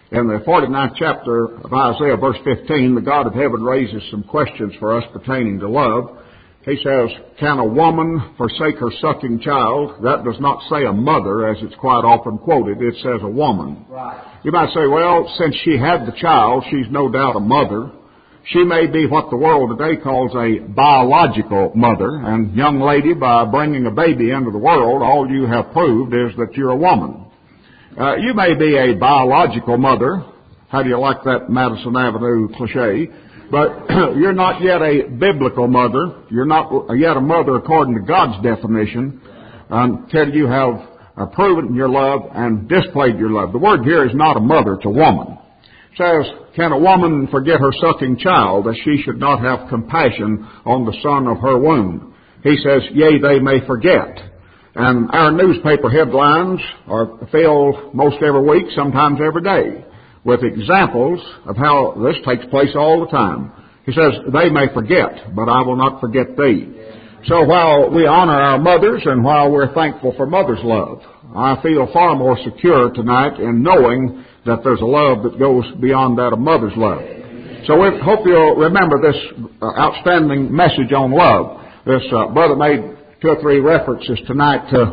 In the 49th chapter of Isaiah, verse 15, the God of heaven raises some questions for us pertaining to love. He says, can a woman forsake her sucking child? That does not say a mother, as it's quite often quoted. It says a woman. Right. You might say, well, since she had the child, she's no doubt a mother. She may be what the world today calls a biological mother. And young lady, by bringing a baby into the world, all you have proved is that you're a woman. You may be a biological mother. How do you like that Madison Avenue cliche? But you're not yet a biblical mother. You're not yet a mother according to God's definition until you have proven your love and displayed your love. The word here is not a mother, it's a woman. It says, can a woman forget her sucking child, that she should not have compassion on the son of her womb? He says, yea, they may forget. And our newspaper headlines are filled most every week, sometimes every day, with examples of how this takes place all the time. He says, they may forget, but I will not forget thee. So while we honor our mothers and while we're thankful for mother's love, I feel far more secure tonight in knowing that there's a love that goes beyond that of mother's love. So we hope you'll remember this outstanding message on love. This brother made 2 or 3 references tonight to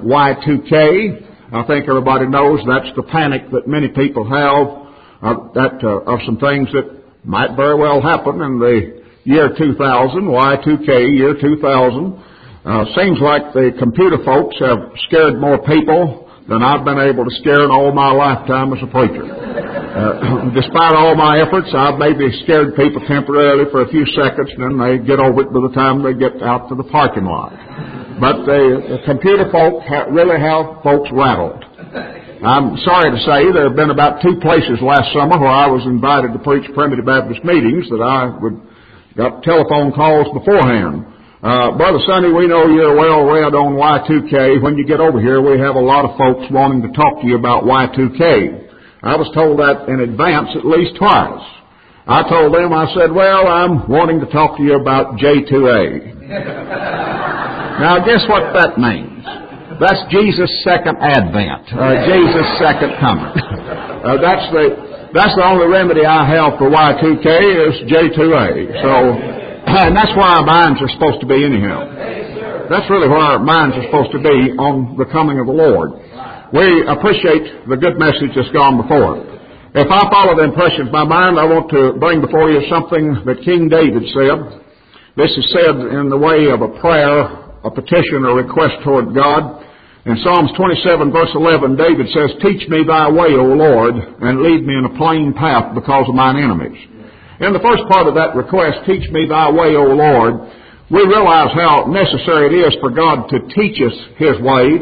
Y2K. I think everybody knows that's the panic that many people have of some things that might very well happen in the year 2000, Y2K, year 2000. Seems like the computer folks have scared more people than I've been able to scare in all my lifetime as a preacher. Despite all my efforts, I've maybe scared people temporarily for a few seconds, and then they get over it by the time they get out to the parking lot. But the computer folk really have folks rattled. I'm sorry to say there have been about 2 places last summer where I was invited to preach Primitive Baptist meetings that I got telephone calls beforehand. Brother Sonny, we know you're well read on Y2K. When you get over here, we have a lot of folks wanting to talk to you about Y2K. I was told that in advance at least twice. I told them, I said, well, I'm wanting to talk to you about J2A. Now, guess what that means? That's Jesus' second advent, Jesus' second coming. That's the only remedy I have for Y2K is J2A. So, and that's where our minds are supposed to be anyhow. That's really where our minds are supposed to be on the coming of the Lord. We appreciate the good message that's gone before. If I follow the impression of my mind, I want to bring before you something that King David said. This is said in the way of a prayer, a petition, or request toward God. In Psalms 27, verse 11, David says, teach me thy way, O Lord, and lead me in a plain path because of mine enemies. In the first part of that request, teach me thy way, O Lord, we realize how necessary it is for God to teach us His way,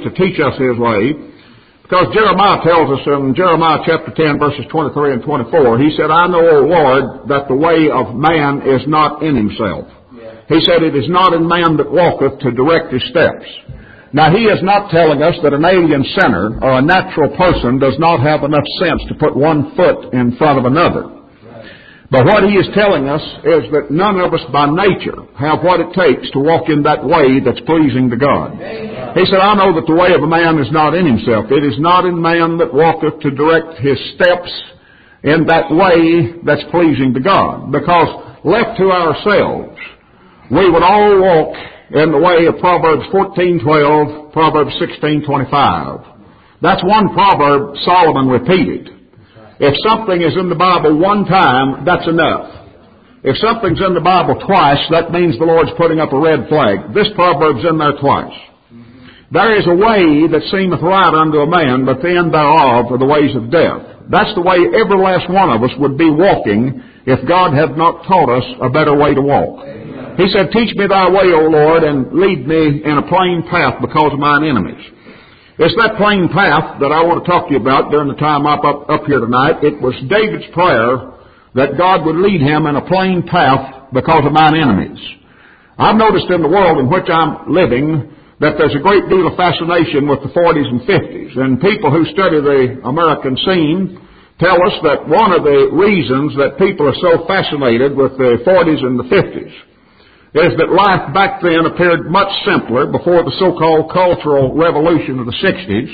because Jeremiah tells us in Jeremiah chapter 10, verses 23 and 24, he said, I know, O Lord, that the way of man is not in himself. He said, it is not in man that walketh to direct his steps. Now, he is not telling us that an alien sinner or a natural person does not have enough sense to put one foot in front of another. But what he is telling us is that none of us by nature have what it takes to walk in that way that's pleasing to God. He said, I know that the way of a man is not in himself. It is not in man that walketh to direct his steps in that way that's pleasing to God. Because left to ourselves, we would all walk in the way of Proverbs 14:12, Proverbs 16:25. That's one proverb Solomon repeated. If something is in the Bible one time, that's enough. If something's in the Bible twice, that means the Lord's putting up a red flag. This proverb's in there twice. There is a way that seemeth right unto a man, but the end thereof are the ways of death. That's the way every last one of us would be walking if God had not taught us a better way to walk. He said, teach me thy way, O Lord, and lead me in a plain path because of mine enemies. It's that plain path that I want to talk to you about during the time I'm up here tonight. It was David's prayer that God would lead him in a plain path because of mine enemies. I've noticed in the world in which I'm living that there's a great deal of fascination with the 40s and 50s. And people who study the American scene tell us that one of the reasons that people are so fascinated with the 40s and the 50s is that life back then appeared much simpler before the so-called cultural revolution of the 60s.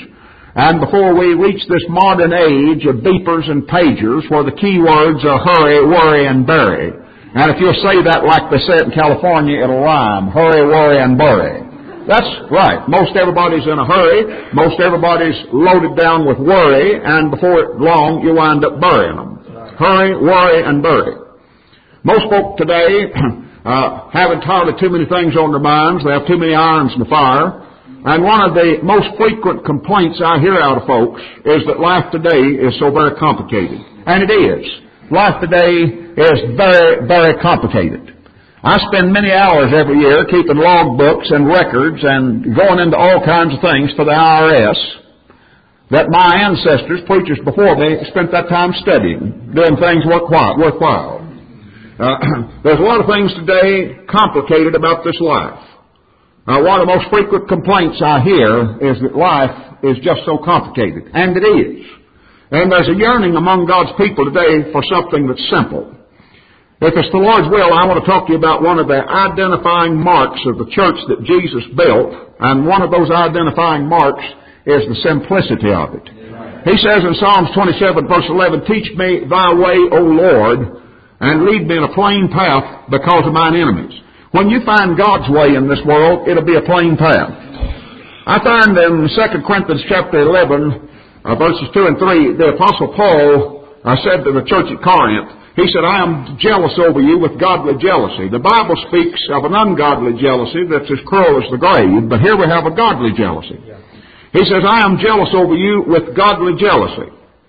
and before we reach this modern age of beepers and pagers where the key words are hurry, worry, and bury. And if you'll say that like they say it in California, it'll rhyme. Hurry, worry, and bury. That's right. Most everybody's in a hurry. Most everybody's loaded down with worry, and before long you wind up burying them. Hurry, worry, and bury. Most folk today have entirely too many things on their minds. They have too many irons in the fire. And one of the most frequent complaints I hear out of folks is that life today is so very complicated. And it is. Life today is very, very complicated. I spend many hours every year keeping log books and records and going into all kinds of things for the IRS that my ancestors, preachers before me, spent that time studying, doing things worthwhile. There's a lot of things today complicated about this life. One of the most frequent complaints I hear is that life is just so complicated, and it is. And there's a yearning among God's people today for something that's simple. If it's the Lord's will, I want to talk to you about one of the identifying marks of the church that Jesus built, and one of those identifying marks is the simplicity of it. He says in Psalms 27, verse 11, "Teach me thy way, O Lord, and lead me in a plain path because of mine enemies." When you find God's way in this world, it'll be a plain path. I find in 2 Corinthians chapter 11, verses 2 and 3, the Apostle Paul said to the church at Corinth, he said, "I am jealous over you with godly jealousy." The Bible speaks of an ungodly jealousy that's as cruel as the grave, but here we have a godly jealousy. He says, "I am jealous over you with godly jealousy."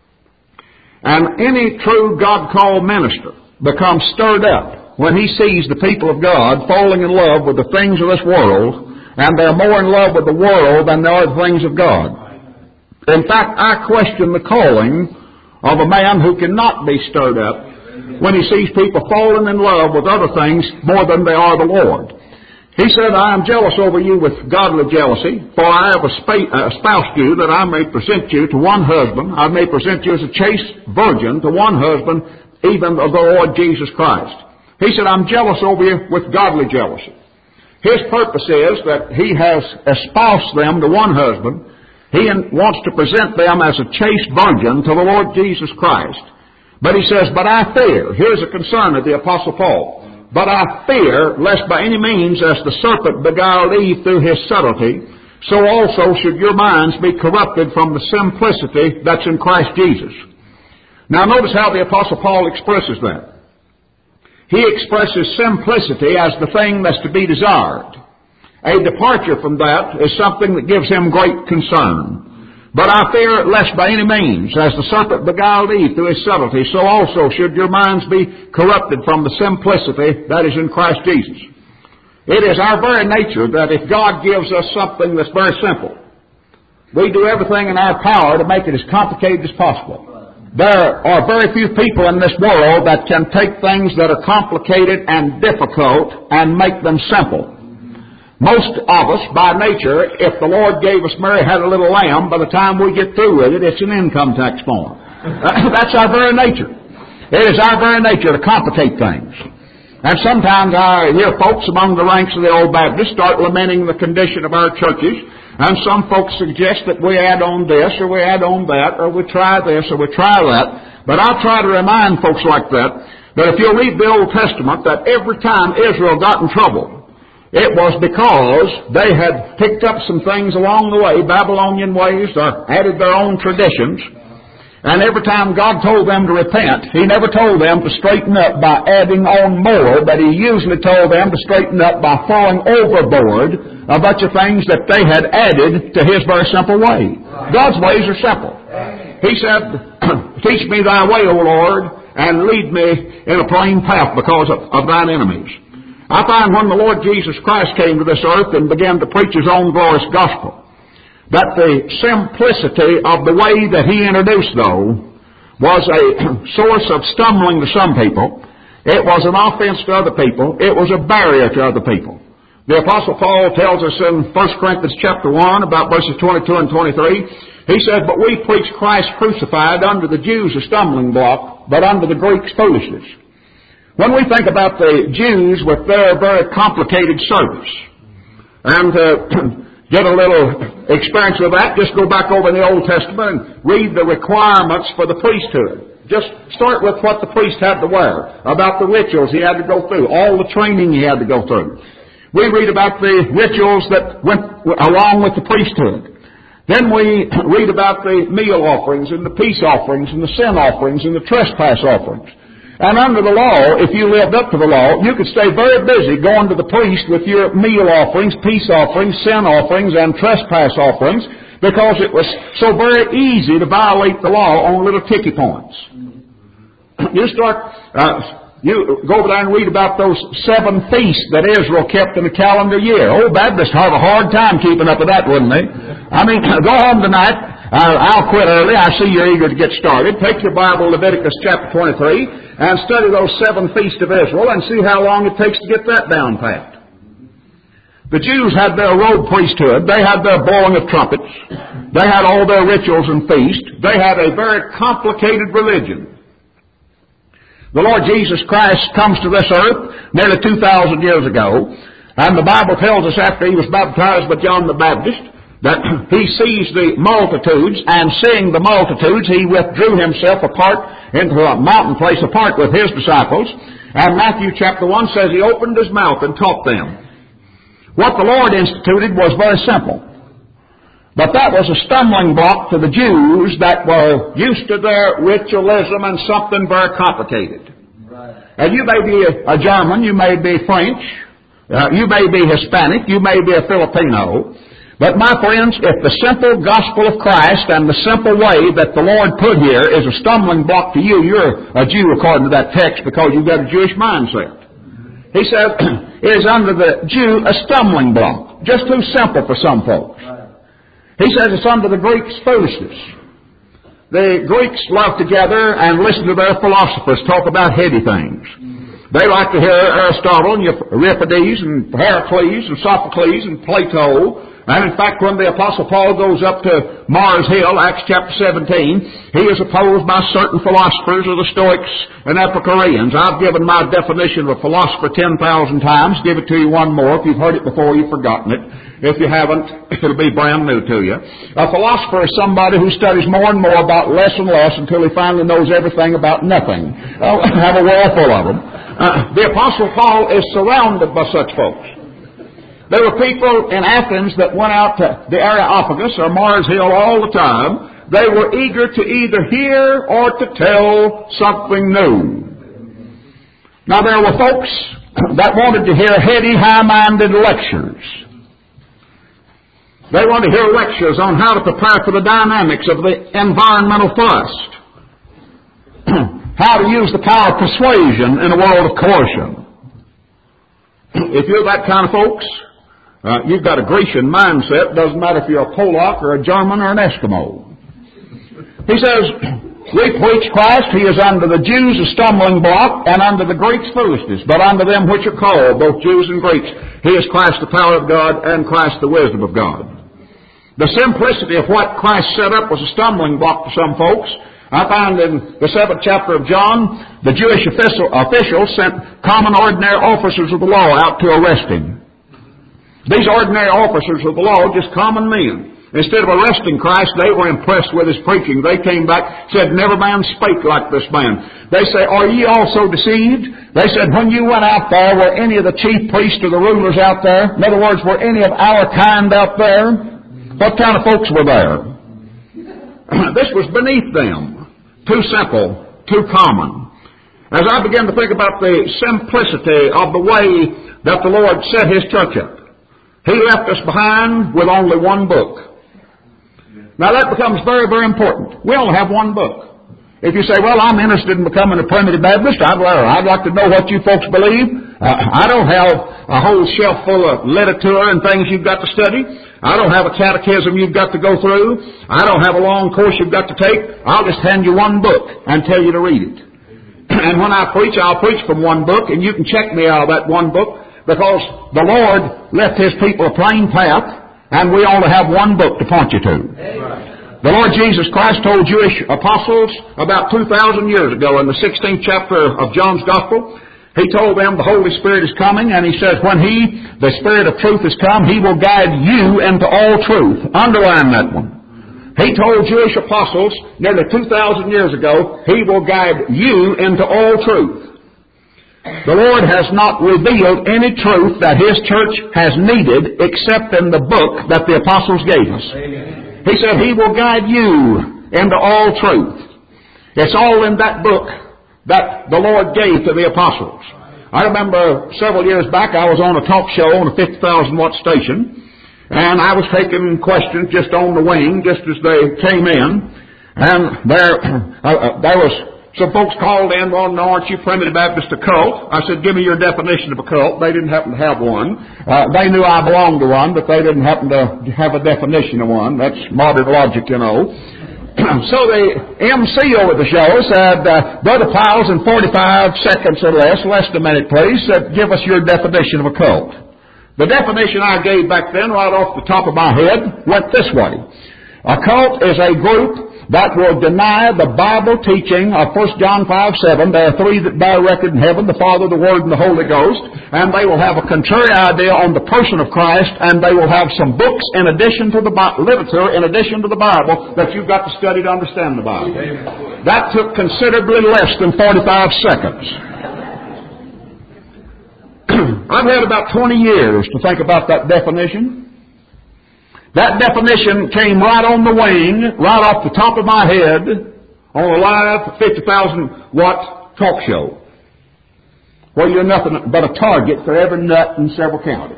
And any true God-called minister becomes stirred up when he sees the people of God falling in love with the things of this world, and they're more in love with the world than they are the things of God. In fact, I question the calling of a man who cannot be stirred up when he sees people falling in love with other things more than they are the Lord. He said, "I am jealous over you with godly jealousy, for I have espoused you that I may present you to one husband. I may present you as a chaste virgin to one husband, even of the Lord Jesus Christ." He said, "I'm jealous over you with godly jealousy." His purpose is that he has espoused them to one husband. He wants to present them as a chaste virgin to the Lord Jesus Christ. But he says, "But I fear," here's a concern of the Apostle Paul, "but I fear lest by any means as the serpent beguiled Eve through his subtlety, so also should your minds be corrupted from the simplicity that's in Christ Jesus." Now notice how the Apostle Paul expresses that. He expresses simplicity as the thing that's to be desired. A departure from that is something that gives him great concern. "But I fear lest by any means, as the serpent beguiled Eve through his subtlety, so also should your minds be corrupted from the simplicity that is in Christ Jesus." It is our very nature that if God gives us something that's very simple, we do everything in our power to make it as complicated as possible. There are very few people in this world that can take things that are complicated and difficult and make them simple. Most of us, by nature, if the Lord gave us Mary had a little lamb, by the time we get through with it, it's an income tax form. That's our very nature. It is our very nature to complicate things. And sometimes I hear folks among the ranks of the old Baptists start lamenting the condition of our churches, and some folks suggest that we add on this, or we add on that, or we try this, or we try that. But I'll try to remind folks like that if you'll read the Old Testament, that every time Israel got in trouble, it was because they had picked up some things along the way, Babylonian ways, or added their own traditions. And every time God told them to repent, He never told them to straighten up by adding on more, but He usually told them to straighten up by throwing overboard a bunch of things that they had added to His very simple way. God's ways are simple. He said, "Teach me thy way, O Lord, and lead me in a plain path because of thine enemies." I find when the Lord Jesus Christ came to this earth and began to preach His own glorious gospel, that the simplicity of the way that He introduced, though, was a source of stumbling to some people. It was an offense to other people. It was a barrier to other people. The Apostle Paul tells us in 1 Corinthians chapter 1, about verses 22 and 23, he said, "But we preach Christ crucified, unto the Jews a stumbling block, but unto the Greeks foolishness." When we think about the Jews with their very complicated service, and get a little experience with that, just go back over in the Old Testament and read the requirements for the priesthood. Just start with what the priest had to wear, about the rituals he had to go through, all the training he had to go through. We read about the rituals that went along with the priesthood. Then we read about the meal offerings and the peace offerings and the sin offerings and the trespass offerings. And under the law, if you lived up to the law, you could stay very busy going to the priest with your meal offerings, peace offerings, sin offerings, and trespass offerings, because it was so very easy to violate the law on little ticky points. You go over there and read about those 7 feasts that Israel kept in a calendar year. Old Baptists have a hard time keeping up with that, wouldn't they? I mean, go home tonight. I'll quit early. I see you're eager to get started. Take your Bible, Leviticus chapter 23, and study those 7 feasts of Israel and see how long it takes to get that down pat. The Jews had their robe priesthood. They had their blowing of trumpets. They had all their rituals and feasts. They had a very complicated religion. The Lord Jesus Christ comes to this earth nearly 2,000 years ago, and the Bible tells us after he was baptized by John the Baptist that he sees the multitudes, and seeing the multitudes, he withdrew himself apart into a mountain place apart with his disciples. And Matthew chapter 1 says he opened his mouth and taught them. What the Lord instituted was very simple. But that was a stumbling block to the Jews that were used to their ritualism and something very complicated. Right. And you may be a German, you may be French, you may be Hispanic, you may be a Filipino. But my friends, if the simple gospel of Christ and the simple way that the Lord put here is a stumbling block to you, you're a Jew according to that text because you've got a Jewish mindset. He said, it is under the Jew a stumbling block. Just too simple for some folks. Right. He says it's under the Greeks' foolishness. The Greeks love to gather and listen to their philosophers talk about heady things. They like to hear Aristotle and Euripides and Heracles and Sophocles and Plato. And in fact, when the Apostle Paul goes up to Mars Hill, Acts chapter 17, he is opposed by certain philosophers of the Stoics and Epicureans. I've given my definition of a philosopher 10,000 times. Give it to you one more. If you've heard it before, you've forgotten it. If you haven't, it'll be brand new to you. A philosopher is somebody who studies more and more about less and less until he finally knows everything about nothing. Have a world full of them. The Apostle Paul is surrounded by such folks. There were people in Athens that went out to the Areopagus or Mars Hill all the time. They were eager to either hear or to tell something new. Now there were folks that wanted to hear heady, high-minded lectures. They wanted to hear lectures on how to prepare for the dynamics of the environmental thrust. How to use the power of persuasion in a world of coercion. If you're that kind of folks, you've got a Grecian mindset. Doesn't matter if you're a Polak or a German or an Eskimo. He says, we preach Christ. He is unto the Jews a stumbling block, and unto the Greeks foolishness. But unto them which are called, both Jews and Greeks, he is Christ the power of God, and Christ the wisdom of God. The simplicity of what Christ set up was a stumbling block to some folks. I find in the 7th chapter of John, the Jewish officials sent common ordinary officers of the law out to arrest him. These ordinary officers of the law, just common men. Instead of arresting Christ, they were impressed with his preaching. They came back, said, never man spake like this man. They say, are ye also deceived? They said, when you went out there, were any of the chief priests or the rulers out there? In other words, were any of our kind out there? What kind of folks were there? This was beneath them. Too simple, too common. As I began to think about the simplicity of the way that the Lord set his church up, he left us behind with only one book. Now that becomes very, very important. We only have one book. If you say, well, I'm interested in becoming a primitive Baptist, I'd like to know what you folks believe. I don't have a whole shelf full of literature and things you've got to study. I don't have a catechism you've got to go through. I don't have a long course you've got to take. I'll just hand you one book and tell you to read it. And when I preach, I'll preach from one book, and you can check me out of that one book, because the Lord left his people a plain path, and we only have one book to point you to. The Lord Jesus Christ told Jewish apostles about 2,000 years ago in the 16th chapter of John's Gospel, He told them the Holy Spirit is coming, and He says when the Spirit of truth has come, He will guide you into all truth. Underline that one. He told Jewish apostles nearly 2,000 years ago, He will guide you into all truth. The Lord has not revealed any truth that His church has needed except in the book that the apostles gave us. Amen. He said He will guide you into all truth. It's all in that book that the Lord gave to the apostles. I remember several years back I was on a talk show on a 50,000 watt station, and I was taking questions just on the wing, just as they came in, and there was some folks called in, well, no, aren't you Primitive Baptist a cult? I said, give me your definition of a cult. They didn't happen to have one. They knew I belonged to one, but they didn't happen to have a definition of one. That's modern logic, you know. So the MC over the show said, Brother Piles, in 45 seconds or less than a minute please, said, give us your definition of a cult. The definition I gave back then, right off the top of my head, went this way. A cult is a group that will deny the Bible teaching of 1 John 5:7. There are three that bear record in heaven, the Father, the Word, and the Holy Ghost. And they will have a contrary idea on the person of Christ, and they will have some books in addition to the literature, in addition to the Bible, that you've got to study to understand the Bible. That took considerably less than 45 seconds. I've had about 20 years to think about that definition. That definition came right on the wing, right off the top of my head, on a live 50,000 watt talk show, where you're nothing but a target for every nut in several counties.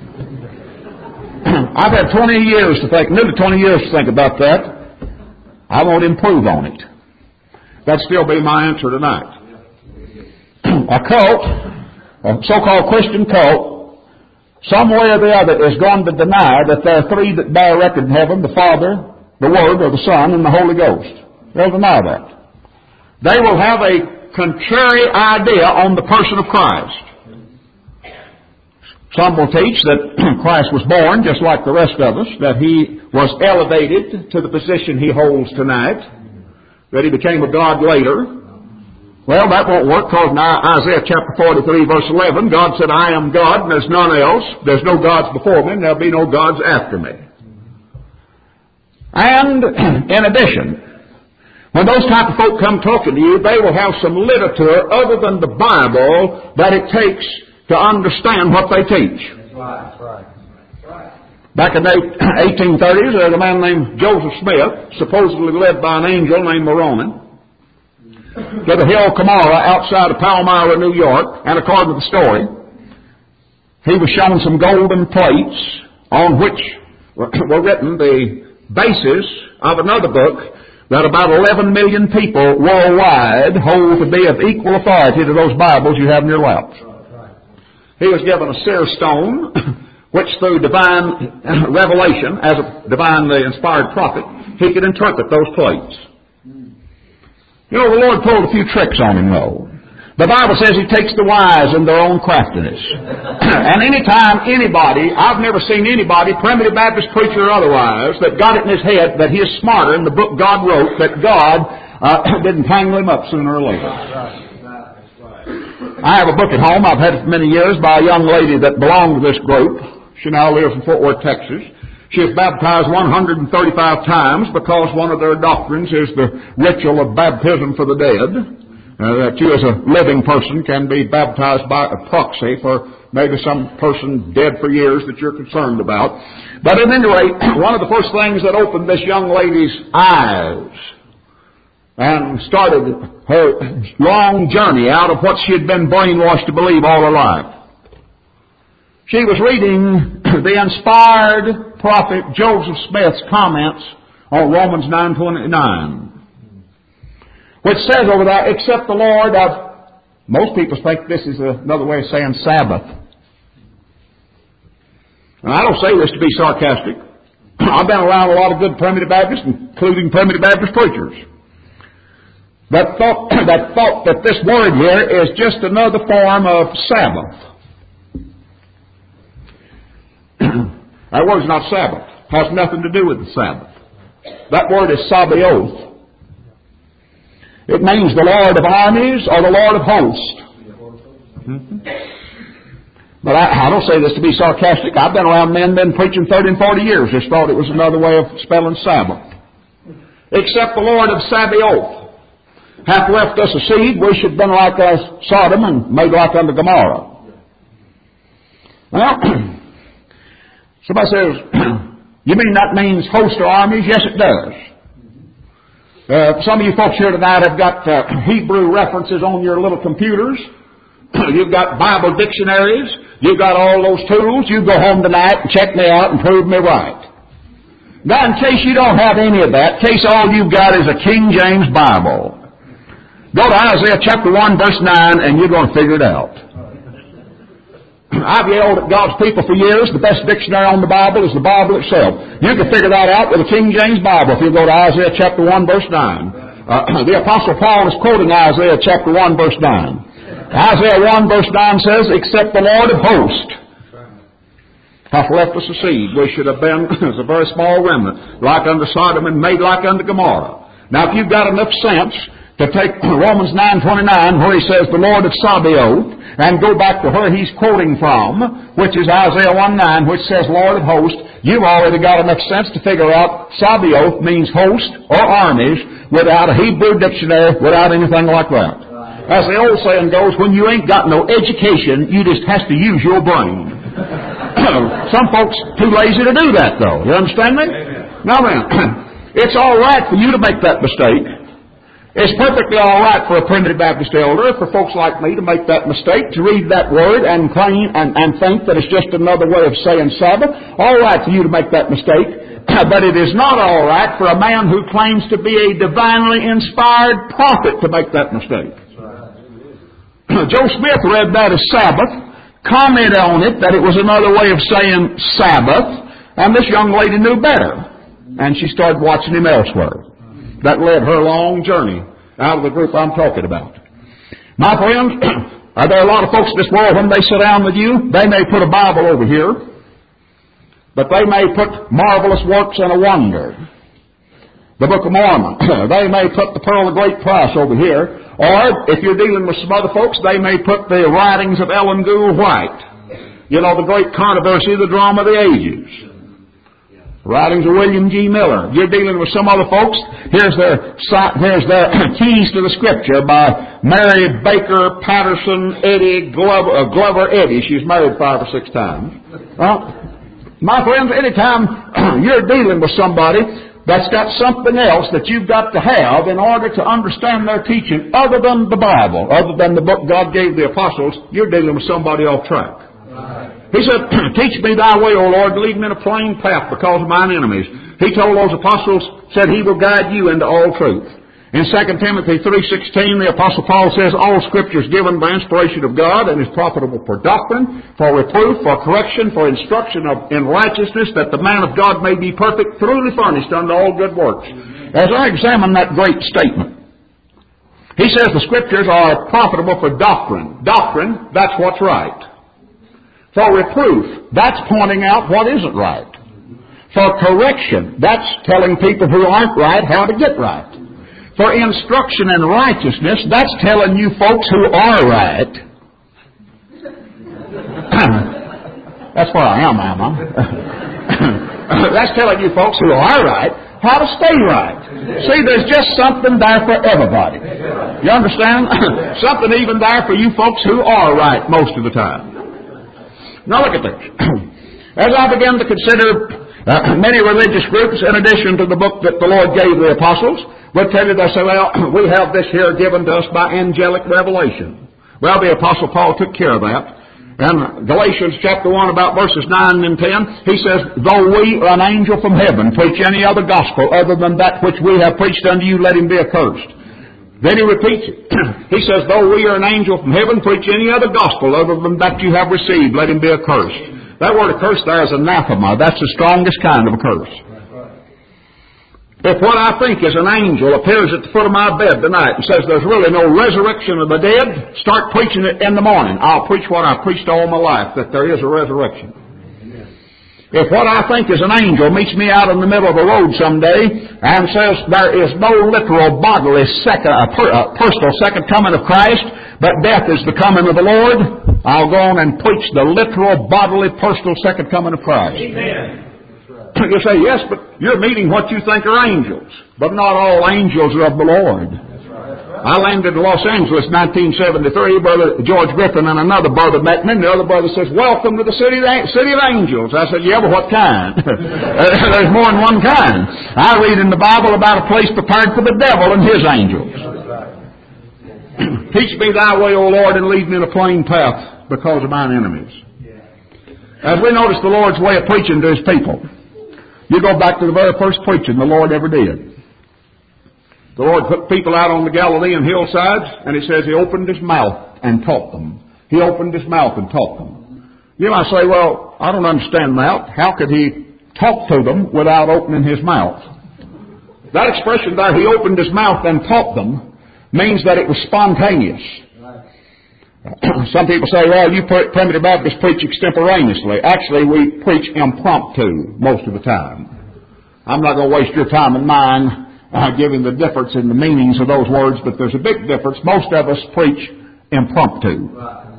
I've had 20 years to think, nearly 20 years to think about that. I won't improve on it. That'd still be my answer tonight. A cult, a so-called Christian cult, some way or the other is going to deny that there are three that bear record in heaven, the Father, the Word, or the Son, and the Holy Ghost. They'll deny that. They will have a contrary idea on the person of Christ. Some will teach that Christ was born just like the rest of us, that He was elevated to the position He holds tonight, that He became a God later. Well, that won't work because in Isaiah chapter 43, verse 11, God said, I am God and there's none else. There's no gods before me and there'll be no gods after me. And in addition, when those type of folk come talking to you, they will have some literature other than the Bible that it takes to understand what they teach. That's right. Back in the 1830s, there was a man named Joseph Smith, supposedly led by an angel named Moroni, to the hill Cumorah outside of Palmyra, New York, and according to the story, he was shown some golden plates on which were written the basis of another book that about 11 million people worldwide hold to be of equal authority to those Bibles you have in your laps. He was given a seer stone, which through divine revelation, as a divinely inspired prophet, he could interpret those plates. You know, the Lord pulled a few tricks on him, though. The Bible says He takes the wise in their own craftiness. And anytime anybody, I've never seen anybody, Primitive Baptist preacher or otherwise, that got it in his head that he is smarter than the book God wrote, that God didn't tangle him up sooner or later. I have a book at home, I've had it for many years, by a young lady that belonged to this group. She now lives in Fort Worth, Texas. She was baptized 135 times because one of their doctrines is the ritual of baptism for the dead. That you as a living person can be baptized by a proxy for maybe some person dead for years that you're concerned about. But at any rate, one of the first things that opened this young lady's eyes and started her long journey out of what she had been brainwashed to believe all her life. She was reading the inspired prophet Joseph Smith's comments on Romans 9:29, which says over there, except the Lord of, most people think this is another way of saying Sabbath. And I don't say this to be sarcastic. I've been around a lot of good Primitive Baptists, including Primitive Baptist preachers, that thought that this word here is just another form of Sabbath. That word's not Sabbath. Has nothing to do with the Sabbath. That word is Sabaoth. It means the Lord of armies or the Lord of hosts. But I don't say this to be sarcastic. I've been around men been preaching 30 and 40 years. Just thought it was another way of spelling Sabbath. Except the Lord of Sabaoth hath left us a seed, we should have been like Sodom and made like unto Gomorrah. Well, somebody says, you mean that means host or armies? Yes, it does. Some of you folks here tonight have got Hebrew references on your little computers. You've got Bible dictionaries. You've got all those tools. You go home tonight and check me out and prove me right. Now, in case you don't have any of that, in case all you've got is a King James Bible, go to Isaiah chapter 1, verse 9, and you're going to figure it out. I've yelled at God's people for years, the best dictionary on the Bible is the Bible itself. You can figure that out with a King James Bible if you go to Isaiah chapter 1, verse 9. The Apostle Paul is quoting Isaiah chapter 1, verse 9. Isaiah 1, verse 9 says, except the Lord of hosts hath left us a seed, we should have been as a very small remnant, like unto Sodom and made like unto Gomorrah. Now, if you've got enough sense to take Romans 9:29, where he says the Lord of Sabaoth, and go back to where he's quoting from, which is Isaiah 1:9, which says Lord of hosts, you've already got enough sense to figure out Sabaoth means host or armies without a Hebrew dictionary, without anything like that. As the old saying goes, when you ain't got no education, you just have to use your brain. Some folks too lazy to do that, though. You understand me? Now then, it's all right for you to make that mistake. It's perfectly all right for a primitive Baptist elder, for folks like me to make that mistake, to read that word and claim and think that it's just another way of saying Sabbath. All right for you to make that mistake, but it is not all right for a man who claims to be a divinely inspired prophet to make that mistake. Joe Smith read that as Sabbath, commented on it that it was another way of saying Sabbath, and this young lady knew better, and she started watching him elsewhere. That led her long journey out of the group I'm talking about. My friends, are there a lot of folks in this world, when they sit down with you, they may put a Bible over here, but they may put marvelous works and a wonder, the Book of Mormon. They may put the Pearl of Great Price over here, or if you're dealing with some other folks, they may put the writings of Ellen Gould White. You know, the great controversy, the drama of the ages. Writings of William G. Miller. You're dealing with some other folks. Here's their Keys to the Scripture by Mary Baker Patterson Eddy Glover Eddy. She's married 5 or 6 times. Well, my friends, anytime you're dealing with somebody that's got something else that you've got to have in order to understand their teaching other than the Bible, other than the book God gave the apostles, you're dealing with somebody off track. He said, teach me thy way, O Lord, lead me in a plain path because of mine enemies. He told those apostles, said he will guide you into all truth. In 2 Timothy 3:16, the Apostle Paul says, all Scripture is given by inspiration of God and is profitable for doctrine, for reproof, for correction, for instruction in righteousness, that the man of God may be perfect, thoroughly furnished unto all good works. As I examine that great statement, he says the Scriptures are profitable for doctrine. Doctrine, that's what's right. For reproof, that's pointing out what isn't right. For correction, that's telling people who aren't right how to get right. For instruction in righteousness, that's telling you folks who are right. That's where I am, that's telling you folks who are right how to stay right. See, there's just something there for everybody. You understand? Something even there for you folks who are right most of the time. Now look at this. As I began to consider many religious groups, in addition to the book that the Lord gave the apostles, would tell you, they say, well, we have this here given to us by angelic revelation. Well, the Apostle Paul took care of that. In Galatians chapter 1, about verses 9 and 10, he says, though we or an angel from heaven preach any other gospel other than that which we have preached unto you, let him be accursed. Then he repeats it. He says, though we are an angel from heaven preach any other gospel other than that you have received, let him be accursed. That word accursed there is anathema. That's the strongest kind of a curse. If what I think is an angel appears at the foot of my bed tonight and says there's really no resurrection of the dead, start preaching it in the morning. I'll preach what I've preached all my life, that there is a resurrection. If what I think is an angel meets me out in the middle of the road someday and says there is no literal bodily personal second coming of Christ, but death is the coming of the Lord, I'll go on and preach the literal bodily personal second coming of Christ. Amen. You say, yes, but you're meeting what you think are angels. But not all angels are of the Lord. I landed in Los Angeles in 1973. Brother George Griffin and another brother met me, and the other brother says, welcome to the city of angels. I said, yeah, but what kind? There's more than one kind. I read in the Bible about a place prepared for the devil and his angels. Teach me thy way, O Lord, and lead me in a plain path because of mine enemies. As we notice the Lord's way of preaching to his people, you go back to the very first preaching the Lord ever did. The Lord put people out on the Galilean hillsides, and he says he opened his mouth and taught them. He opened his mouth and taught them. You might say, well, I don't understand that. How could he talk to them without opening his mouth? That expression there, he opened his mouth and taught them, means that it was spontaneous. Some people say, well, you primitive Baptists preach extemporaneously. Actually, we preach impromptu most of the time. I'm not going to waste your time and mine giving the difference in the meanings of those words, but there's a big difference. Most of us preach impromptu.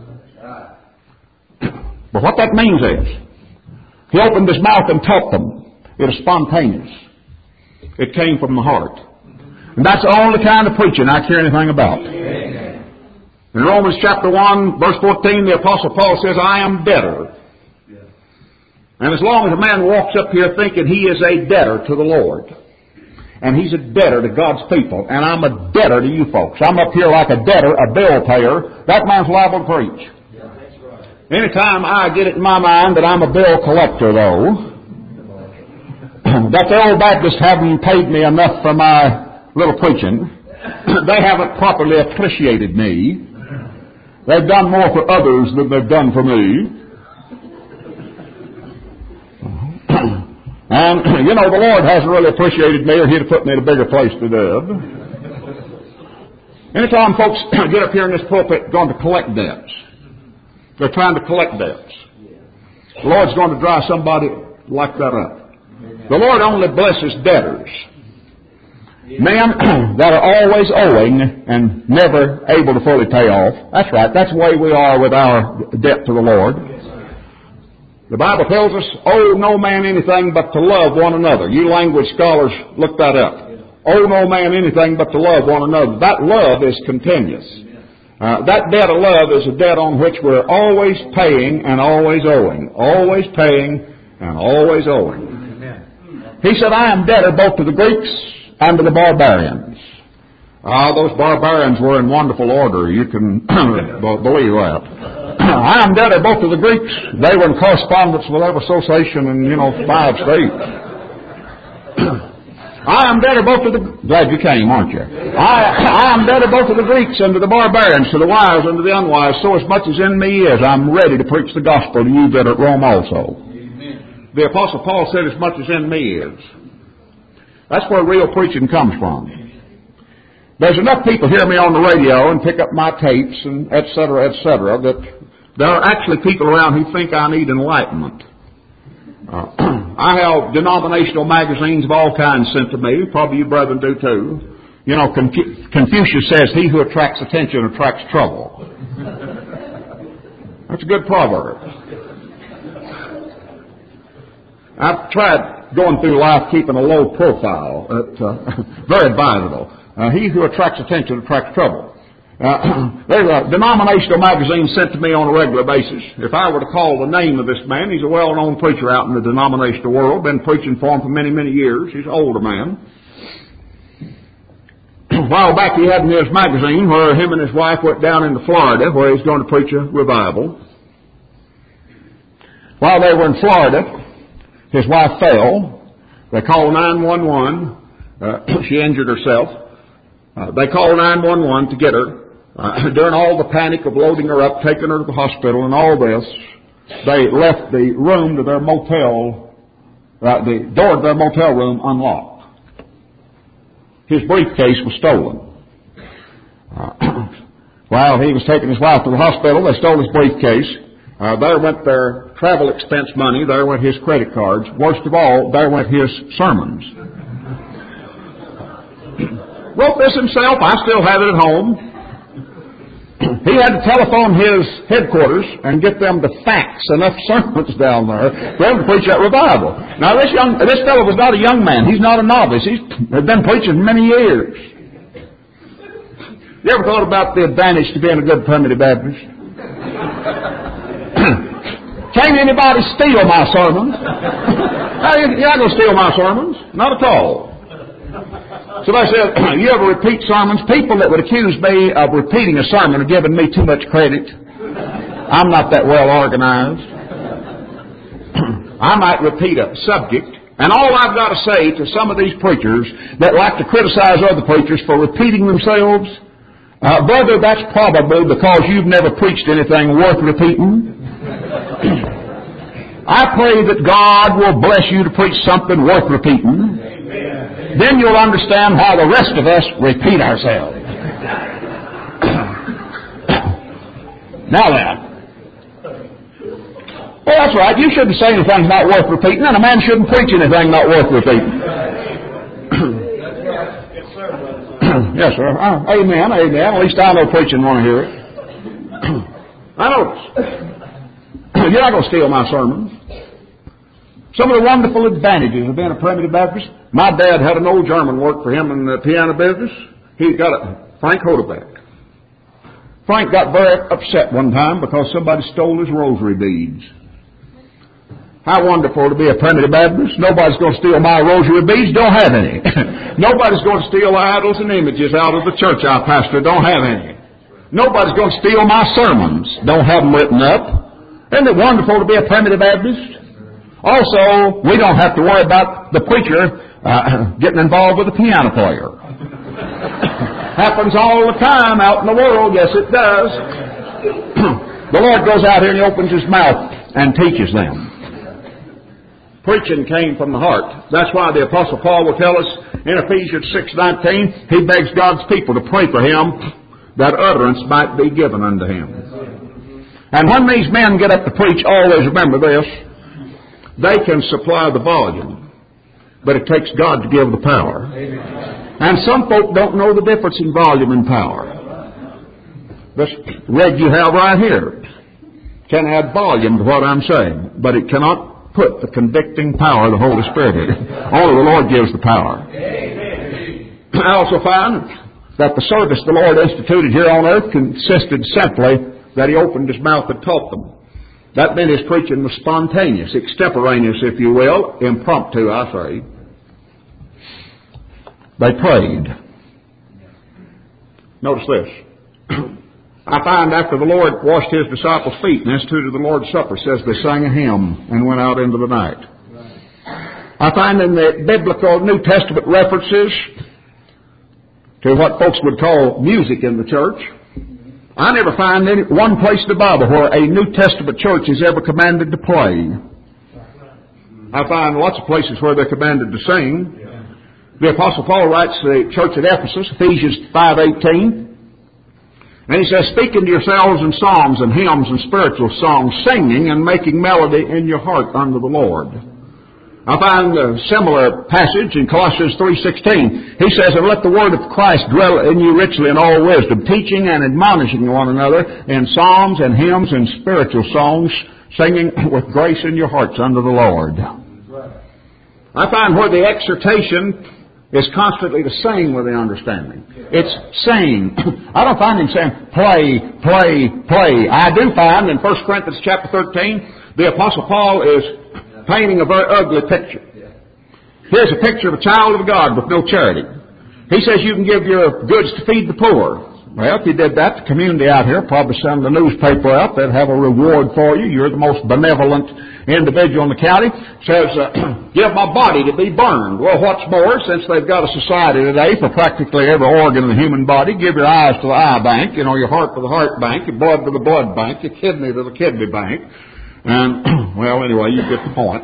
But what that means is, he opened his mouth and taught them. It is spontaneous. It came from the heart. And that's the only kind of preaching I care anything about. In Romans chapter 1, verse 14, the Apostle Paul says, I am debtor. And as long as a man walks up here thinking he is a debtor to the Lord, and he's a debtor to God's people, and I'm a debtor to you folks, I'm up here like a debtor, a bill payer, that man's liable to preach. Anytime I get it in my mind that I'm a bill collector, though, that the old Baptists haven't paid me enough for my little preaching, they haven't properly appreciated me. They've done more for others than they've done for me. And, you know, the Lord hasn't really appreciated me, or he'd have put me in a bigger place to live. Anytime folks get up here in this pulpit going to collect debts, they're trying to collect debts. The Lord's going to dry somebody like that up. The Lord only blesses debtors. Men that are always owing and never able to fully pay off. That's right. That's the way we are with our debt to the Lord. The Bible tells us, owe no man anything but to love one another. You language scholars, look that up. Owe no man anything but to love one another. That love is continuous. That debt of love is a debt on which we're always paying and always owing. Always paying and always owing. He said, I am debtor both to the Greeks and to the barbarians. Those barbarians were in wonderful order. You can believe that. I am debtor both to the Greeks. They were in correspondence with every association in, 5 states. I am debtor both to the... Glad you came, aren't you? I am debtor both to the Greeks and to the barbarians, to the wise and to the unwise. So as much as in me is, I'm ready to preach the gospel to you that are at Rome also. Amen. The Apostle Paul said, as much as in me is. That's where real preaching comes from. There's enough people hear me on the radio and pick up my tapes and et cetera, that there are actually people around who think I need enlightenment. I have denominational magazines of all kinds sent to me. Probably you brethren do too. Confucius says, he who attracts attention attracts trouble. That's a good proverb. I've tried going through life keeping a low profile. Very advisable. He who attracts attention attracts trouble. There's a denominational magazine sent to me on a regular basis. If I were to call the name of this man, he's a well-known preacher out in the denominational world, been preaching for him for many, many years. He's an older man. A while back he had in his magazine where him and his wife went down into Florida where he's going to preach a revival. While they were in Florida, his wife fell. They called 911. She injured herself. They called 911 to get her. During all the panic of loading her up, taking her to the hospital and all this, they left the room to their motel, the door to their motel room unlocked. His briefcase was stolen. While he was taking his wife to the hospital, they stole his briefcase. There went their travel expense money, there went his credit cards. Worst of all, there went his sermons. Wrote this himself. I still have it at home. He had to telephone his headquarters and get them to fax enough sermons down there for him to preach that revival. Now, this fellow was not a young man. He's not a novice. He's been preaching many years. You ever thought about the advantage to being a good primitive Baptist? Can't anybody steal my sermons? You're not going to steal my sermons. Not at all. So I said, you ever repeat sermons? People that would accuse me of repeating a sermon are giving me too much credit. I'm not that well organized. I might repeat a subject, and all I've got to say to some of these preachers that like to criticize other preachers for repeating themselves, brother, that's probably because you've never preached anything worth repeating. I pray that God will bless you to preach something worth repeating. Then you'll understand why the rest of us repeat ourselves. Now then. Well, that's right. You shouldn't say anything's not worth repeating, and a man shouldn't preach anything not worth repeating. Yes, sir. Amen, amen. At least I know preaching want to hear it. I notice. You're not going to steal my sermons. Some of the wonderful advantages of being a primitive Baptist. My dad had an old German work for him in the piano business. He got Frank Hodebeck. Frank got very upset one time because somebody stole his rosary beads. How wonderful to be a primitive Baptist. Nobody's going to steal my rosary beads. Don't have any. Nobody's going to steal idols and images out of the church I pastor. Don't have any. Nobody's going to steal my sermons. Don't have them written up. Isn't it wonderful to be a primitive Baptist? Also, we don't have to worry about the preacher getting involved with the piano player. Happens all the time out in the world. Yes, it does. The Lord goes out here and He opens His mouth and teaches them. Preaching came from the heart. That's why the Apostle Paul will tell us in Ephesians 6:19, he begs God's people to pray for him that utterance might be given unto him. And when these men get up to preach, always remember this. They can supply the volume, but it takes God to give the power. And some folk don't know the difference in volume and power. This red you have right here can add volume to what I'm saying, but it cannot put the convicting power of the Holy Spirit in it. Only the Lord gives the power. I also find that the service the Lord instituted here on earth consisted simply that He opened His mouth and taught them. That meant His preaching was spontaneous, extemporaneous, if you will, impromptu, I say. They prayed. Notice this. I find after the Lord washed His disciples' feet and instituted the Lord's Supper, it says they sang a hymn and went out into the night. I find in the biblical New Testament references to what folks would call music in the church, I never find any one place in the Bible where a New Testament church is ever commanded to play. I find lots of places where they're commanded to sing. The Apostle Paul writes to the church at Ephesus, Ephesians 5:18, and he says, speaking to yourselves in psalms and hymns and spiritual songs, singing and making melody in your heart unto the Lord. I find a similar passage in Colossians 3:16. He says, and let the word of Christ dwell in you richly in all wisdom, teaching and admonishing one another in psalms and hymns and spiritual songs, singing with grace in your hearts unto the Lord. I find where the exhortation is constantly to sing with the understanding. It's sing. I don't find him saying play, play, play. I do find in 1 Corinthians chapter 13, the Apostle Paul is painting a very ugly picture. Here's a picture of a child of God with no charity. He says you can give your goods to feed the poor. Well, if you did that, the community out here probably send the newspaper out. They'd have a reward for you. You're the most benevolent individual in the county. Says, give my body to be burned. Well, what's more, since they've got a society today for practically every organ in the human body, give your eyes to the eye bank, your heart to the heart bank, your blood to the blood bank, your kidney to the kidney bank. And, well, anyway, you get the point.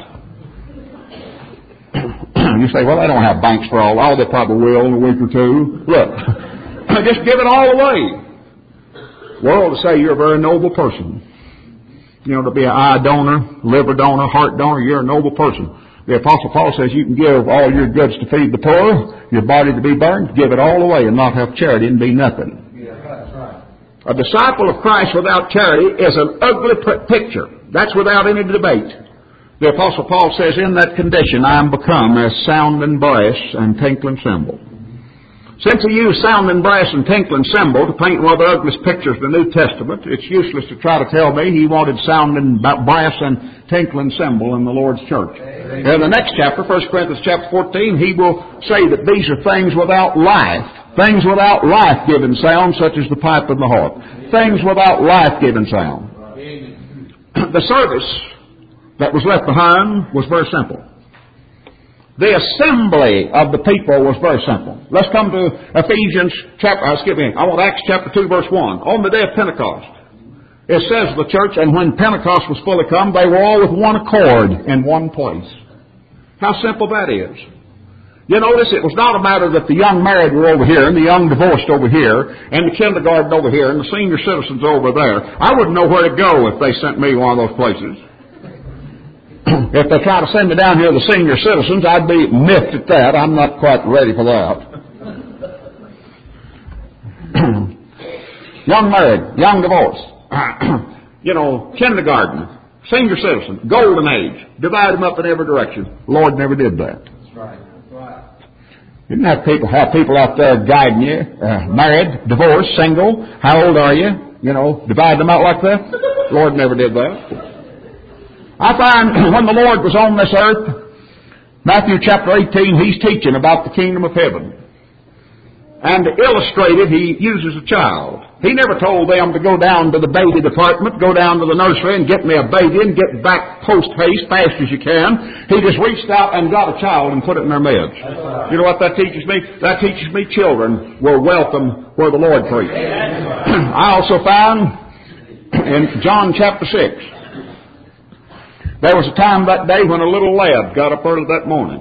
You say, well, they don't have banks for all. Oh, they probably will in a week or two. Look, just give it all away. The world will say you're a very noble person. to be an eye donor, liver donor, heart donor, you're a noble person. The Apostle Paul says you can give all your goods to feed the poor, your body to be burned, give it all away and not have charity and be nothing. Yeah, that's right. A disciple of Christ without charity is an ugly picture. That's without any debate. The Apostle Paul says, in that condition I am become as sounding brass and tinkling cymbal. Since he used sounding brass and tinkling cymbal to paint one of the ugliest pictures of the New Testament, it's useless to try to tell me he wanted sounding brass and tinkling cymbal in the Lord's church. In the next chapter, 1 Corinthians chapter 14, he will say that these are things without life. Things without life-giving sound, such as the pipe and the harp. Things without life-giving sound. The service that was left behind was very simple. The assembly of the people was very simple. Let's come to Acts chapter 2, verse 1. On the day of Pentecost, it says the church, and when Pentecost was fully come, they were all with one accord in one place. How simple that is. You notice it was not a matter that the young married were over here, and the young divorced over here, and the kindergarten over here, and the senior citizens over there. I wouldn't know where to go if they sent me one of those places. If they try to send me down here to the senior citizens, I'd be miffed at that. I'm not quite ready for that. Young married, young divorced. Kindergarten, senior citizen, golden age. Divide them up in every direction. The Lord never did that. That's right. That's right. You didn't have people out there guiding you. Married, divorced, single. How old are you? Divide them out like that. The Lord never did that. I find when the Lord was on this earth, Matthew chapter 18, He's teaching about the kingdom of heaven. And to illustrate it, He uses a child. He never told them to go down to the baby department, go down to the nursery and get me a baby and get back post-haste, fast as you can. He just reached out and got a child and put it in their midst. You know what that teaches me? That teaches me children were welcome where the Lord preached. I also found in John chapter 6, there was a time that day when a little lad got up early that morning.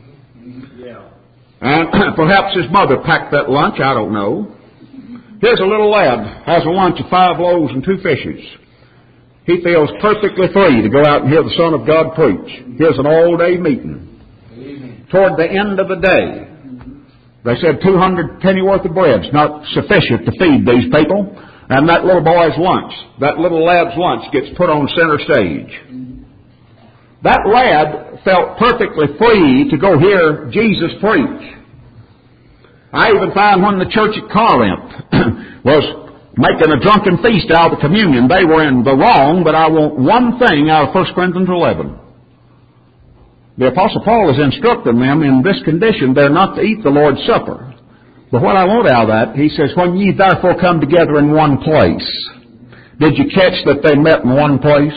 And perhaps his mother packed that lunch, I don't know. Here's a little lad, has a lunch of 5 loaves and 2 fishes. He feels perfectly free to go out and hear the Son of God preach. Here's an all-day meeting. Toward the end of the day, they said 200 pennyworth of bread's not sufficient to feed these people. And that little boy's lunch, that little lad's lunch gets put on center stage. That lad felt perfectly free to go hear Jesus preach. I even found when the church at Corinth was making a drunken feast out of the communion, they were in the wrong, but I want one thing out of 1 Corinthians 11. The Apostle Paul is instructing them in this condition, they're not to eat the Lord's Supper. But what I want out of that, he says, when ye therefore come together in one place. Did you catch that they met in one place?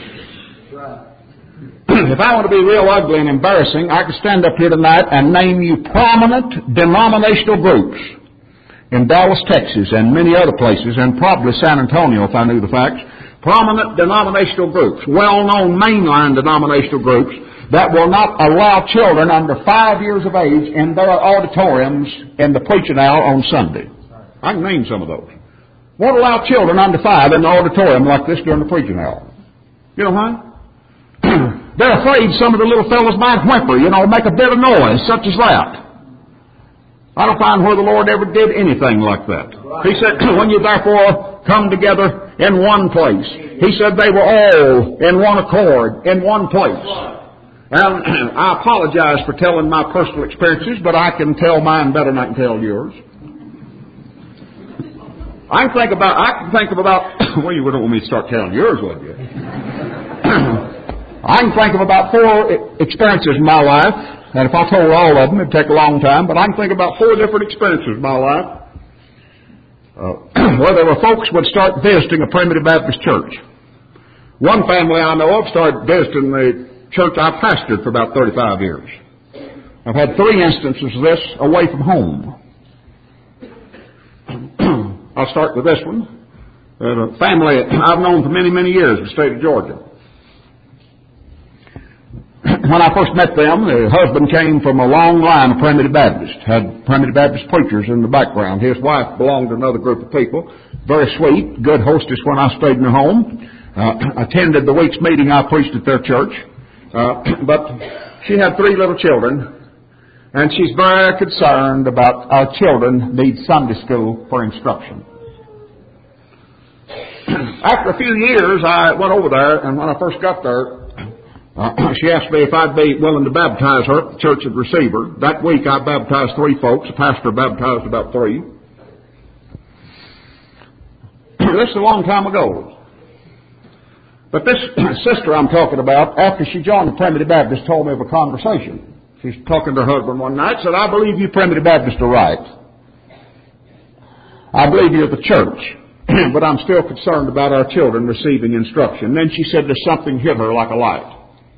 If I want to be real ugly and embarrassing, I could stand up here tonight and name you prominent denominational groups in Dallas, Texas, and many other places, and probably San Antonio if I knew the facts. Prominent denominational groups, well-known mainline denominational groups that will not allow children under 5 years of age in their auditoriums in the preaching hour on Sunday. I can name some of those. Won't allow children under 5 in the auditorium like this during the preaching hour. You know why? They're afraid some of the little fellows might whimper, make a bit of noise, such as that. I don't find where the Lord ever did anything like that. He said, when you therefore come together in one place. He said they were all in one accord, in one place. And I apologize for telling my personal experiences, but I can tell mine better than I can tell yours. I can think of about, well, you wouldn't want me to start telling yours, would you? I can think of about 4 experiences in my life, and if I told all of them, it'd take a long time, but I can think about 4 different experiences in my life where there were folks would start visiting a Primitive Baptist church. One family I know of started visiting the church I pastored for about 35 years. I've had 3 instances of this away from home. I'll start with this one. A family I've known for many, many years in the state of Georgia. When I first met them, the husband came from a long line of Primitive Baptists, had Primitive Baptist preachers in the background. His wife belonged to another group of people. Very sweet, good hostess when I stayed in her home. attended the week's meeting I preached at their church. But she had 3 little children, and she's very concerned about our children need Sunday school for instruction. After a few years, I went over there, and when I first got there, she asked me if I'd be willing to baptize her at the church of the Receiver. That week I baptized 3 folks. The pastor baptized about 3. This is a long time ago. But this sister I'm talking about, after she joined the Primitive Baptist, told me of a conversation. She's talking to her husband one night, said, I believe you Primitive Baptists are right. I believe you're the church, but I'm still concerned about our children receiving instruction. Then she said there's something hit her like a light.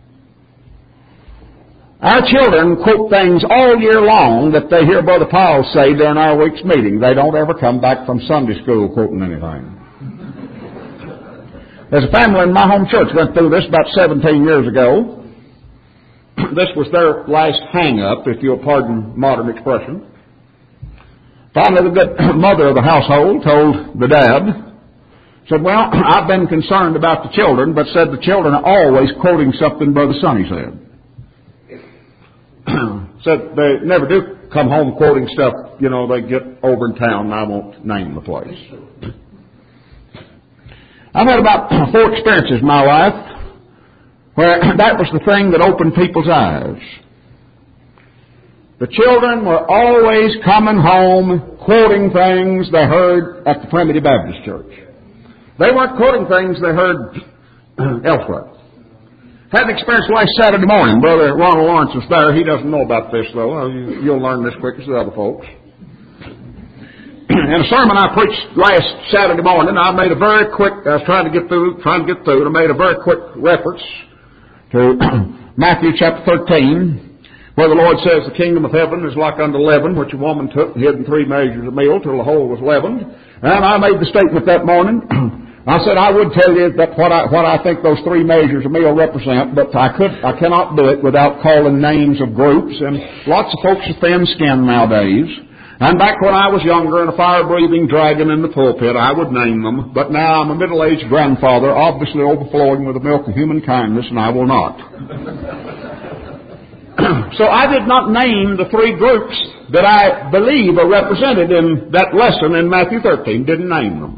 Our children quote things all year long that they hear Brother Powell say during our week's meeting. They don't ever come back from Sunday school quoting anything. There's a family in my home church went through this about 17 years ago. This was their last hang-up, if you'll pardon modern expression. Finally, the good mother of the household told the dad, said, well, I've been concerned about the children, but said the children are always quoting something Brother Sonny said. Said they never do come home quoting stuff, they get over in town, and I won't name the place. I've had about 4 experiences in my life where that was the thing that opened people's eyes. The children were always coming home quoting things they heard at the Primitive Baptist Church. They weren't quoting things they heard elsewhere. Had an experience last Saturday morning. Brother Ronald Lawrence was there. He doesn't know about this, though. You'll learn this quick as the other folks. In a sermon I preached last Saturday morning, I made a very quick, I was trying to get through, and I made a very quick reference to Matthew chapter 13, where the Lord says the kingdom of heaven is like unto leaven, which a woman took and hid in 3 measures of meal till the whole was leavened. And I made the statement that morning. I said I would tell you that what I think those 3 measures of meal represent, but I cannot do it without calling names of groups, and lots of folks are thin-skinned nowadays. And back when I was younger and a fire-breathing dragon in the pulpit, I would name them. But now I'm a middle-aged grandfather, obviously overflowing with the milk of human kindness, and I will not. So I did not name the 3 groups that I believe are represented in that lesson in Matthew 13. Didn't name them.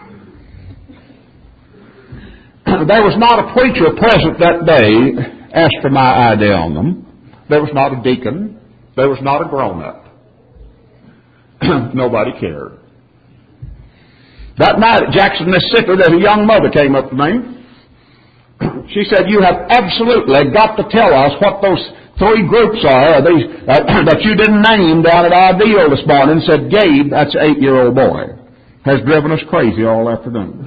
There was not a preacher present that day asked for my idea on them. There was not a deacon. There was not a grown-up. Nobody cared. That night at Jackson, Mississippi, there's a young mother came up to me. She said, you have absolutely got to tell us what those 3 groups are that you didn't name down at Ideal this morning. Said, Gabe, that's an 8-year-old boy, has driven us crazy all afternoon.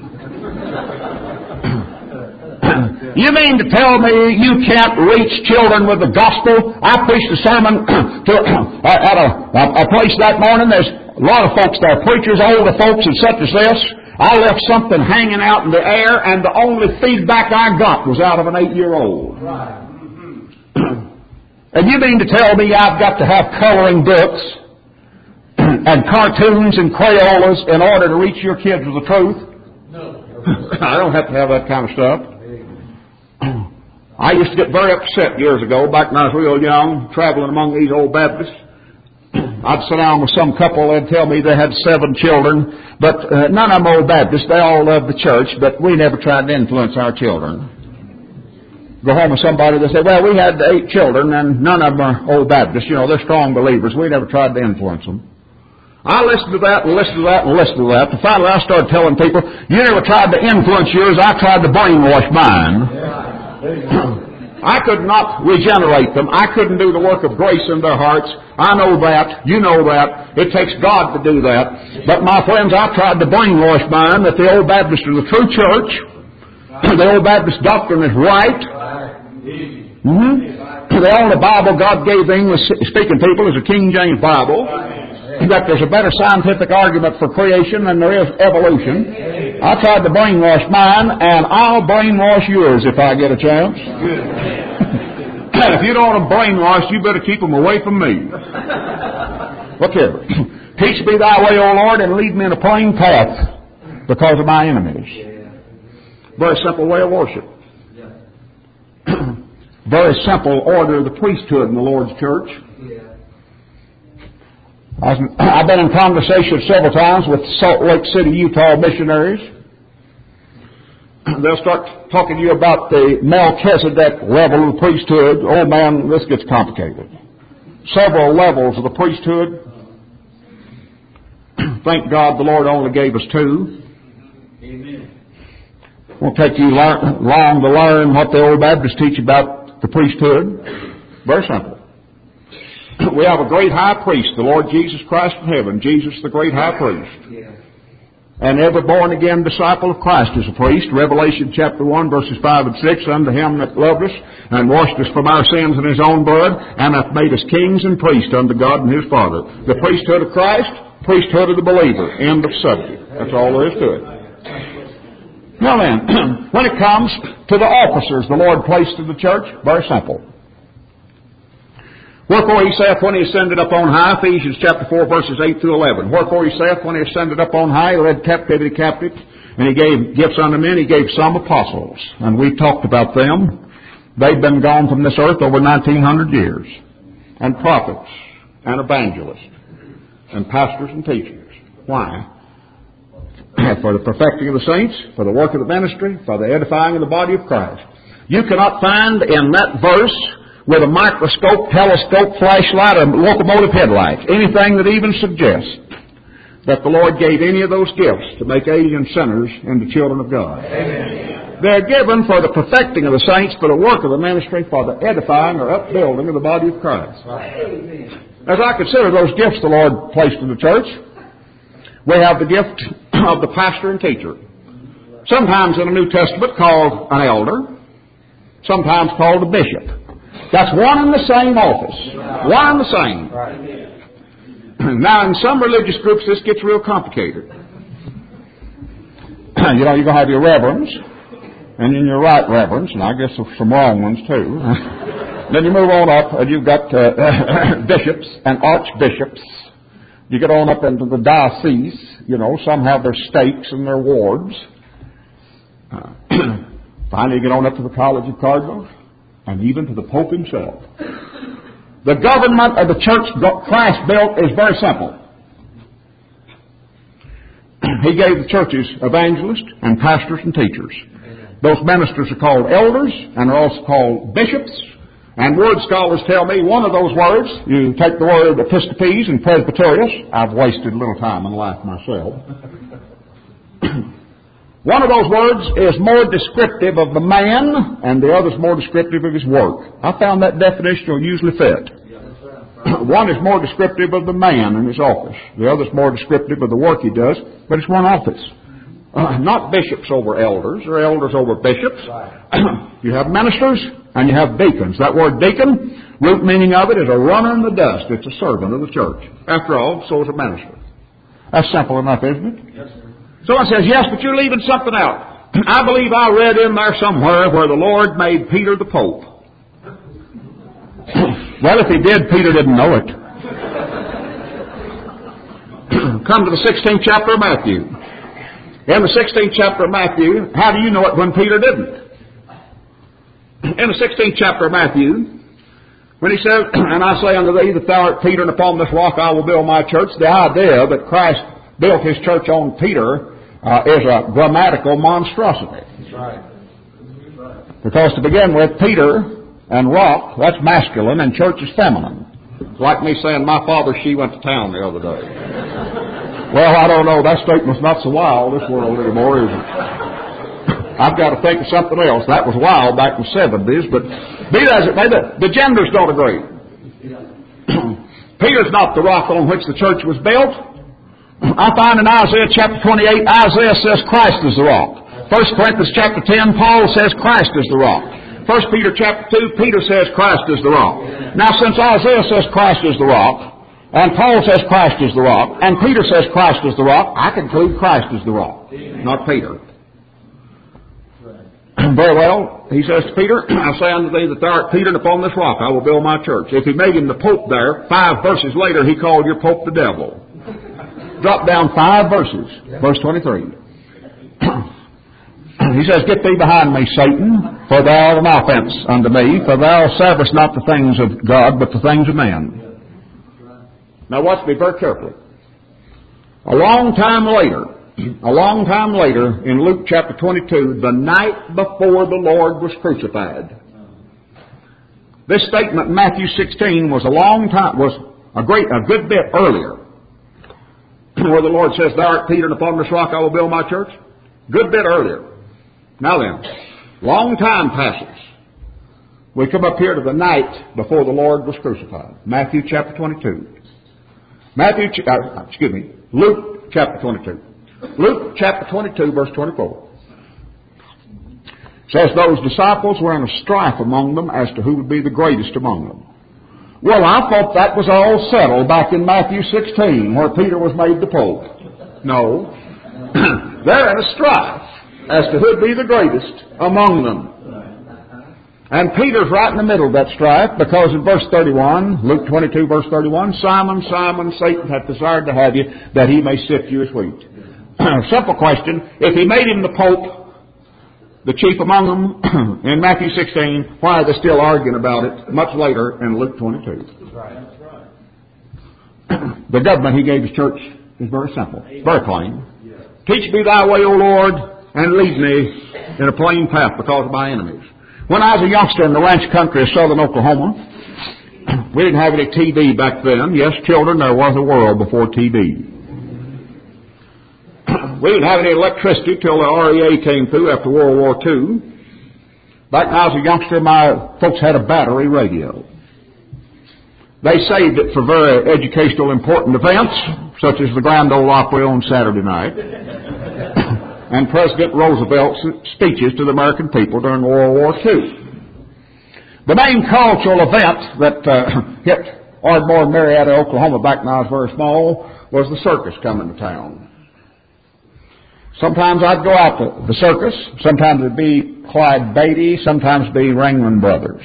You mean to tell me you can't reach children with the gospel? I preached a sermon at a place that morning. There's a lot of folks there, preachers, older folks, and such as this. I left something hanging out in the air, and the only feedback I got was out of an 8-year-old. Right. And you mean to tell me I've got to have coloring books and cartoons and Crayolas in order to reach your kids with the truth? No. I don't have to have that kind of stuff. I used to get very upset years ago, back when I was real young, traveling among these old Baptists. I'd sit down with some couple, they'd tell me they had 7 children, but none of them old Baptists. They all loved the church, but we never tried to influence our children. Go home with somebody, they say, well, we had 8 children, and none of them are old Baptists. They're strong believers. We never tried to influence them. I listened to that and listened to that and listened to that, and finally I started telling people, you never tried to influence yours, I tried to brainwash mine. Yeah. I could not regenerate them. I couldn't do the work of grace in their hearts. I know that. You know that. It takes God to do that. But my friends, I tried to brainwash mine that the old Baptists are the true church. The old Baptist doctrine is right. The only Bible God gave the English-speaking people is the King James Bible. That there's a better scientific argument for creation than there is evolution. I tried to brainwash mine, and I'll brainwash yours if I get a chance. If you don't want to brainwash, you better keep them away from me. Look here. Teach me thy way, O Lord, and lead me in a plain path because of my enemies. Very simple way of worship. Very simple order of the priesthood in the Lord's church. I've been in conversation several times with Salt Lake City, Utah missionaries. They'll start talking to you about the Melchizedek level of the priesthood. Oh man, this gets complicated. Several levels of the priesthood. Thank God the Lord only gave us two. Amen. It won't take you long to learn what the old Baptists teach about the priesthood. Very simple. We have a great high priest, the Lord Jesus Christ in heaven. Jesus, the great high priest. Yeah. And every born-again disciple of Christ is a priest. Revelation chapter 1, verses 5 and 6, unto him that loved us and washed us from our sins in his own blood, and hath made us kings and priests unto God and his Father. The priesthood of Christ, priesthood of the believer. End of subject. That's all there is to it. Now then, when it comes to the officers the Lord placed in the church, very simple. Wherefore he saith, when he ascended up on high, Ephesians chapter 4, verses 8 through 11. Wherefore he saith, when he ascended up on high, he led captivity captive, and he gave gifts unto men. He gave some apostles, and we've talked about them. They've been gone from this earth over 1,900 years. And prophets, and evangelists, and pastors and teachers. Why? For the perfecting of the saints, for the work of the ministry, for the edifying of the body of Christ. You cannot find in that verse, with a microscope, telescope, flashlight, or locomotive headlights, anything that even suggests that the Lord gave any of those gifts to make alien sinners into children of God. Amen. They're given for the perfecting of the saints, for the work of the ministry, for the edifying or upbuilding of the body of Christ. Amen. As I consider those gifts the Lord placed in the church, we have the gift of the pastor and teacher. Sometimes in the New Testament called an elder, sometimes called a bishop. That's one and the same office. One and the same. Now, in some religious groups, this gets real complicated. You're going to have your reverends, and then your right reverends, and I guess some wrong ones too. Then you move on up, and you've got bishops and archbishops. You get on up into the diocese. Some have their stakes and their wards. Finally, you get on up to the College of Cardinals. And even to the Pope himself. The government of the church Christ built is very simple. He gave the churches evangelists and pastors and teachers. Those ministers are called elders, and are also called bishops. And word scholars tell me one of those words, you take the word episcopes and presbyterius. I've wasted a little time in life myself. One of those words is more descriptive of the man, and the other is more descriptive of his work. I found that definition will usually fit. One is more descriptive of the man and his office. The other is more descriptive of the work he does, but it's one office. Not bishops over elders, or elders over bishops. You have ministers, and you have deacons. That word deacon, root meaning of it is a runner in the dust. It's a servant of the church. After all, so is a minister. That's simple enough, isn't it? Yes, sir. Someone says, yes, but you're leaving something out. I believe I read in there somewhere where the Lord made Peter the Pope. Well, if he did, Peter didn't know it. Come to the 16th chapter of Matthew. In the 16th chapter of Matthew, how do you know it when Peter didn't? In the 16th chapter of Matthew, when he said, and I say unto thee that thou art Peter, and upon this rock I will build my church, the idea that Christ built his church on Peter is a grammatical monstrosity. That's right. Because to begin with, Peter and rock, that's masculine, and church is feminine. It's like me saying, my father, she went to town the other day. Well, I don't know. That statement's not so wild this world anymore, is it? I've got to think of something else. That was wild back in the 70s, but be that as it may, the genders don't agree. Peter's not the rock on which the church was built. I find in Isaiah chapter 28, Isaiah says Christ is the rock. 1 Corinthians chapter 10, Paul says Christ is the rock. 1 Peter chapter 2, Peter says Christ is the rock. Now, since Isaiah says Christ is the rock, and Paul says Christ is the rock, and Peter says Christ is the rock, I conclude Christ is the rock, not Peter. Very well, he says to Peter, I say unto thee that thou art Peter, and upon this rock I will build my church. If he made him the Pope there, 5 verses later he called your Pope the devil. Drop down 5 verses. Verse 23. He says, "Get thee behind me, Satan, for thou art an offense unto me, for thou servest not the things of God, but the things of men." Now watch me very carefully. A long time later, in Luke chapter 22, the night before the Lord was crucified. This statement in Matthew 16 was a good bit earlier, where the Lord says, "Thou art Peter, and upon this rock I will build my church." Good bit earlier. Now then, long time passes. We come up here to the night before the Lord was crucified. Matthew chapter 22. Luke chapter 22. Luke chapter 22, verse 24. Says, "Those disciples were in a strife among them as to who would be the greatest among them." Well, I thought that was all settled back in Matthew 16, where Peter was made the Pope. No. They're in a strife as to who would be the greatest among them. And Peter's right in the middle of that strife, because in verse 31, Luke 22, verse 31, "Simon, Simon, Satan hath desired to have you, that he may sift you as wheat." Simple question. If he made him the Pope, the chief among them, in Matthew 16, why are they still arguing about it much later in Luke 22? The government he gave his church is very simple. It's very plain. "Teach me thy way, O Lord, and lead me in a plain path because of my enemies." When I was a youngster in the ranch country of southern Oklahoma, we didn't have any TV back then. Yes, children, there was a world before TV. We didn't have any electricity till the REA came through after World War II. Back when I was a youngster, my folks had a battery radio. They saved it for very educational, important events, such as the Grand Ole Opry on Saturday night, and President Roosevelt's speeches to the American people during World War II. The main cultural event that hit Ardmore and Marietta, Oklahoma, back when I was very small, was the circus coming to town. Sometimes I'd go out to the circus. Sometimes it'd be Clyde Beatty. Sometimes it'd be Ringling Brothers.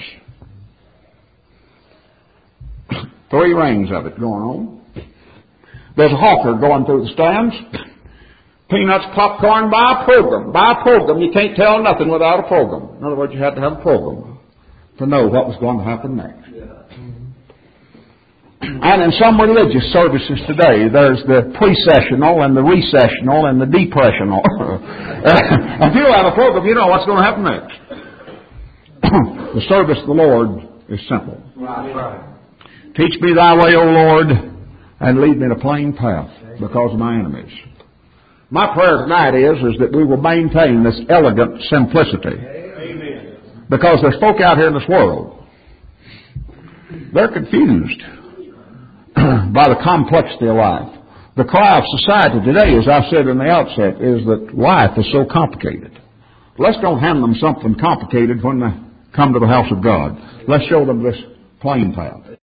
3 rings of it going on. There's a hawker going through the stands. Peanuts, popcorn, buy a program. Buy a program. You can't tell nothing without a program. In other words, you had to have a program to know what was going to happen next. And in some religious services today, there's the pre-sessional and the recessional and the depressional. If you have a program, you know what's going to happen next. The service of the Lord is simple. Right. "Teach me thy way, O Lord, and lead me in a plain path because of my enemies." My prayer tonight is that we will maintain this elegant simplicity. Amen. Because there's folk out here in this world, they're confused by the complexity of life. The cry of society today, as I said in the outset, is that life is so complicated. Let's don't hand them something complicated when they come to the house of God. Let's show them this plain path.